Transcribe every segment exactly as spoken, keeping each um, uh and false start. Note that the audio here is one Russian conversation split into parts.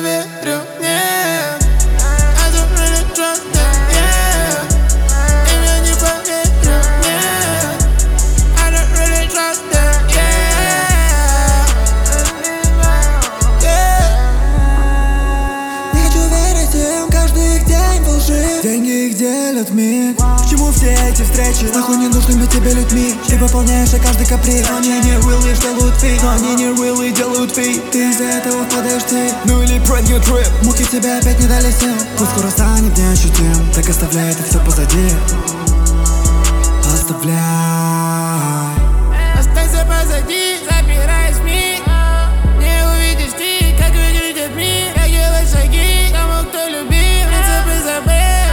поверю, нет. I don't really trust them, yeah. Им я не поверю, нет. I don't really trust them, yeah. Не хочу верить им, каждый их день во лжи. Деньги их делят миг. К чему все эти встречи? Нахуй не нужными тебе людьми. Ты выполняешь каждый каприз. Но они не really делают фит. Но они не really делают фит. Ты из-за этого впадаешь ты. Ну или brand new trip. Муки тебе опять не дали сил. Пусть скоро станет неощутим. Так оставляй это все позади. Оставляй. Останься позади, запирай СМИ. Не увидишь ты, как выглядит мир. Как делать шаги тому, кто любил. Принципы забыл.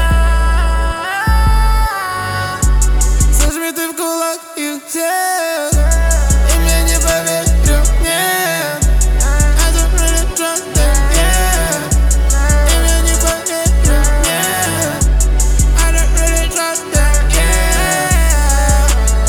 Сожми ты в кулак их всех. Им я не поверю, нет. I don't really trust them, yeah. Им я не поверю, нет. I don't really trust them, yeah.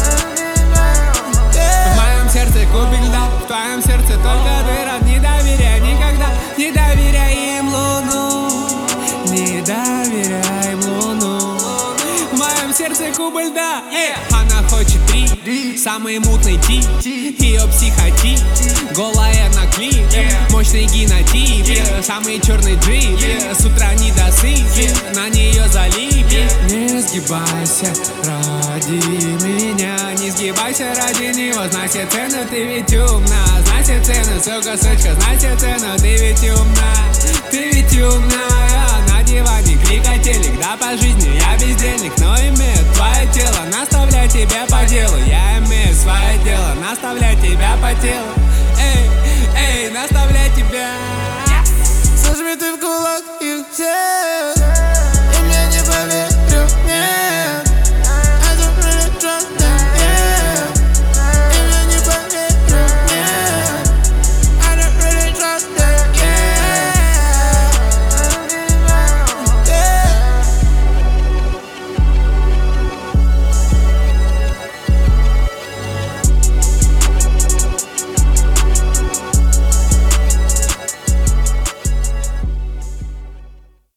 В моем сердце кубик льда, в твоем сердце только дыра. Не доверяй никогда, не доверяй им луну. Не доверяй им луну. В моем сердце кубик льда, э. Она хочет три, самый мутный тип. Ее психотип, голая на клипе. Мощный генотип, самый черный джип. С утра не досыпь, на нее залипи. Не сгибайся ради меня, не сгибайся ради него. Знай все цены, ты ведь умна. Знай все цены, сука, сучка, знай все цены, ты ведь умна. Ты ведь умная. На диване клика телек, да по жизни я бездельник. Но имею твое тело, наставлять тебя по делу. Я имею свое дело, наставлять тебя по телу. Эй, эй, наставлять тебя. Сожми ты в кулак их всех.